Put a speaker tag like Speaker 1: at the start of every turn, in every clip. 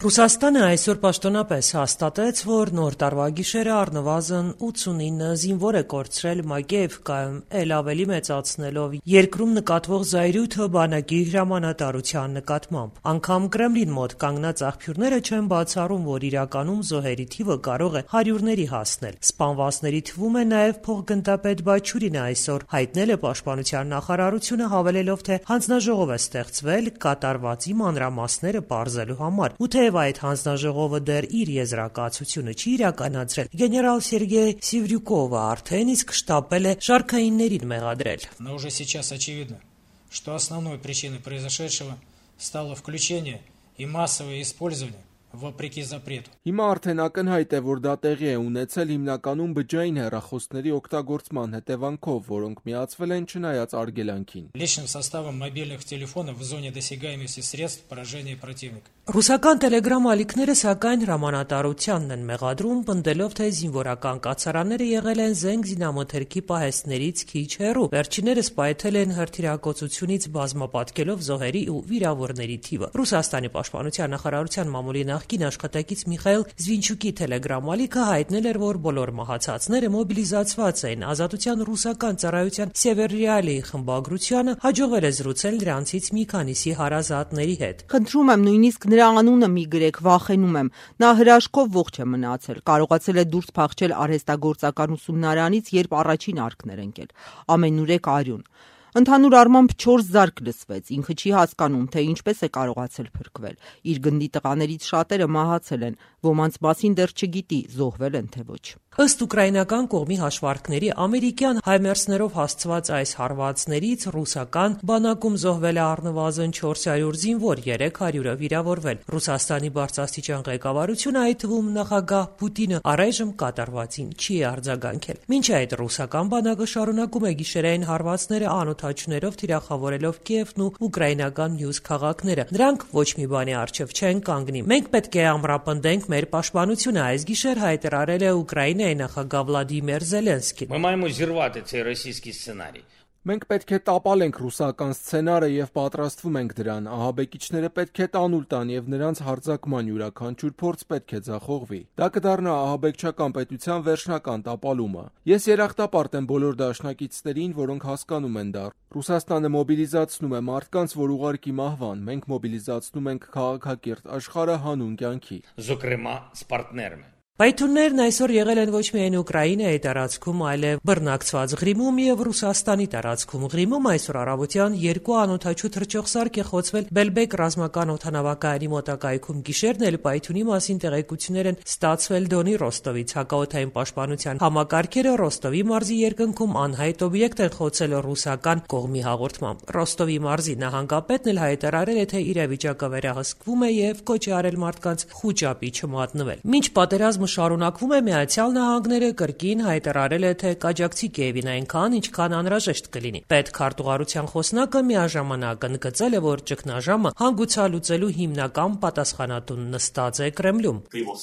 Speaker 1: Ռուսաստանը այսօր պաշտոնապես հաստատեց, որ նոր տարվա գիշերը առնվազն 89 զինվոր է կորցրել Մակեևկայում, էլ ավելի մեծացնելով երկրում նկատվող զայրույթը բանակի հրամանատարության նկատմամբ։ Անգամ Կրեմլին մոտ կանգնած աղբյուրները չեն բացառում, որ իրականում զոհերի թիվը կարող է հարյուրների հասնել։ Սպանվածների թվում է նաև փոխգնդապետ Բաչուրինը այսօր հայտնել է պաշտպանության նախարարությունը, հավելելով, թե հանձնաժողով է ստեղծվել կատարվածի մանրամասները պարզելու համար։ Թեև այդ հանձնաժողովը դեռ իր եզրակացությունը չի իրականացրել, գեներալ Սերգեյ Սիվրյուկովը արդեն իսկ շտապել է շարքայիններին մեղադրել։
Speaker 2: Но уже сейчас очевидно, что основной причиной произошедшего стало включение и массовое использование վոպրիկի запрету։
Speaker 3: Հիմա արդեն ակնհայտ է, որ դա տեղի է ունեցել հիմնականում բջջային հեռախոսների օգտագործման հետևանքով, որոնք միացվել են չնայած արգելանքին։
Speaker 2: Личным составом мобильных телефонов в зоне досягаемости средств поражения противника։
Speaker 1: Ռուսական տելեգրամ ալիքները սակայն հրամանատարությանն են մեղադրում, պնդելով, թե զինվորական կացարանները եղել են զենք զինամթերքի պահեստներից քիչ հեռու։ Վերջիններս պայթել են հրթիռակոծությունից բազմապատկելով զոհերի ու վիրավորների թիվը։ Ռուսաստանի պաշտպանության նախարարության մամուլի նախկին աշխատակից Միխայել Զվինչուկի տելեգրամ ալիքը հայտնել էր, որ բոլոր մահացածները մոբիլիզացված էին։ Ազատության ռուսական ծառայության Սևերիալի խմբագրությանը հաջողվել է զրուցել նրանցից մի քանիսի հարազատների հետ։
Speaker 4: Խնդրում եմ նույնիսկ նրա անունը մի գրեք, վախենում եմ։ Նա հրաշքով ողջ է մնացել, կարողացել է դուրս փախչել արհեստագործական ուսումնարանից, երբ առաջին արկն էր ընկել։ Ամենուրեք արյուն։ Ընդհանուր առմամբ 4 զարկ լսվեց, ինքը չի հասկանում, թե ինչպես է կարողացել փրկվել։ Իր գնդի տղաներից շատերը մահացել են, ոմանց մասին դեռ չգիտի, զոհվել են թե ոչ։
Speaker 1: Ըստ ուկրաինական կողմի հաշվարկների, ամերիկյան հայմերսներով հասցված այս հարվածներից ռուսական բանակում զոհվել է առնվազն 400 զինվոր, 300-ը վիրավորվել։ Ռուսաստանի բարձրաստիճան ղեկավարությունը, այդ թվում նախագահ Պուտինը, առայժմ կատարվածին չի արձագանքել։ Մինչ այդ ռուսական բանակը շարունակում է գիշերային հարվածները անօդաչուներով թիրախավորելով Կիևն ու ուկրաինական մյուս քաղաքները։ Նրանք ոչ մի բանի առջև չեն կանգնի։ Մենք պետք է ամրապնդենք մեր պաշտպանությունը, այս գիշեր հայտարարել է Ուկրաինայի նախագահ Վլադիմիր Զելենսկին։
Speaker 5: Ми маємо зірвати цей російський сценарій։
Speaker 3: Մենք պետք է տապալենք ռուսական սցենարը եւ պատրաստվում ենք դրան։ Ահաբեկիչները պետք է տանուլ տան եւ նրանց հարձակման յուրաքանչյուր փորձ պետք է ձախողվի։ Դա կդառնա ահաբեկչական պետության վերջնական տապալումը։ Ես երախտապարտ եմ բոլոր դաշնակիցներին, որոնք հասկանում են դա։ Ռուսաստանը մոբիլիզացնում է մարդկանց, որ ուղարկի մահվան։ Մենք մոբիլիզացնում ենք քաղաքակիրթ աշխարհը հանուն կյանքի։
Speaker 5: Зокрема, з партнерами։
Speaker 1: Պայթյուններն այսօր եղել են ոչ միայն Ուկրաինայի տարածքում, այլև բռնակցված Ղրիմում եւ Ռուսաստանի տարածքում։ Ղրիմում այսօր առավոտյան 2 անօդաչու թռչող սարք է խոցվել Բելբեկ ռազմական օդանավակայանի մոտակայքում։ Գիշերն էլ պայթյունի մասին տեղեկություններ են ստացվել Դոնի Ռոստովից։ Հակաօդային պաշտպանության համակարգերը Ռոստովի մարզի երկնքում անհայտ օբյեկտ են խոցել ռուսական կողմի հաղորդմամբ։ Ռոստովի մարզի նահանգապետն էլ հայտարարել է, թե իրավիճակը վերահսկվում է եւ կոչ է արել մարդկանց խուճապի չմատնվել։ Մինչ պատերազմը շարունակվում է, Միացյալ Նահանգները կրկին հայտարարել է, թե կաջակցի Կիևին այնքան, ինչքան անհրաժեշտ կլինի։ Պետքարտուղարության խոսնակը միաժամանակ ընդգծել է, որ ճգնաժամը հանգուցալուծելու հիմնական պատասխանատուն նստած է Կրեմլում։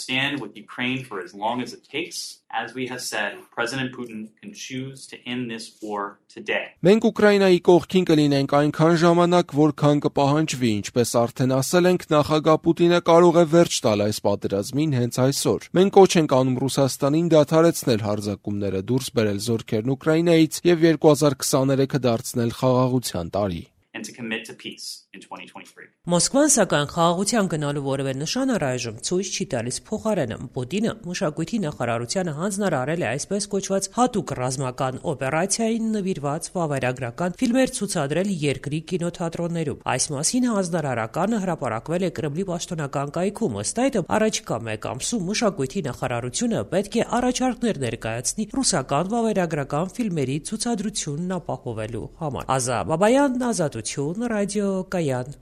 Speaker 6: As we have said, President Putin can choose to end this war today.
Speaker 3: Մենք Ուկրաինայի կողքին կլինենք այնքան ժամանակ, որքան կպահանջվի, ինչպես արդեն ասել ենք, նախագահ Պուտինը կարող է վերջ տալ այս պատերազմին հենց այսօր։ Մենք կոչ ենք անում Ռուսաստանին դադարեցնել հարձակումները, դուրս բերել զորքերն Ուկրաինայից եւ 2023-ը դարձնել խաղաղության տարի։
Speaker 6: And to commit to peace in 2023.
Speaker 1: Մոսկվան սակայն խաղաղության գնալու որևէ նշան առայժմ ցույց չի տալիս, փոխարենը Պուտինը մշակույթի նախարարությանը հանձնարարել է այսպես կոչված հատուկ ռազմական օպերացիային նվիրված վավերագրական ֆիլմեր ցուցադրել երկրի կինոթատրոններում։ Այս մասին հանձնարարականը հրապարակվել է Կրեմլի պաշտոնական կայքում։ Ըստ այդմ առաջիկա մեկ ամսում մշակույթի նախարարությունը պետք է առաջարկներ ներկայացնի ռուսական վավերագրական ֆիլմերի ցուցադրությունն ապահովելու համար։ Ազա Բաբայան, Ազատություն, ռադիո Կայան։